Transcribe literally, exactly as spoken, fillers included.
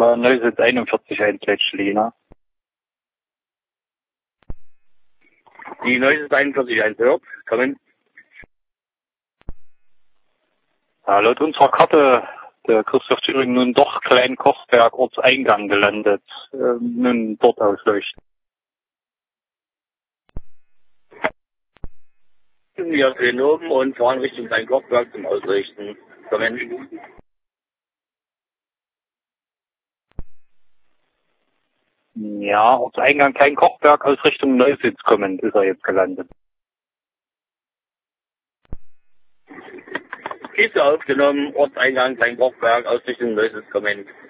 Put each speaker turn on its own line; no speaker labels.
Zentrale Neusitz einundvierzig Lina.
Die Neusitz einundvierzig hört, kommen.
Ja, laut unserer Karte, der Christoph Thüringen nun doch Klein-Kochberg Ortseingang gelandet, äh, nun dort ausleuchten.
Wir drehen oben und fahren Richtung Klein-Kochberg zum Ausrichten. Kommen.
Ja, Ortseingang Klein-Kochberg aus Richtung Neusitz kommend ist er jetzt gelandet.
Kiste aufgenommen, Ortseingang Klein-Kochberg aus Richtung Neusitz kommend.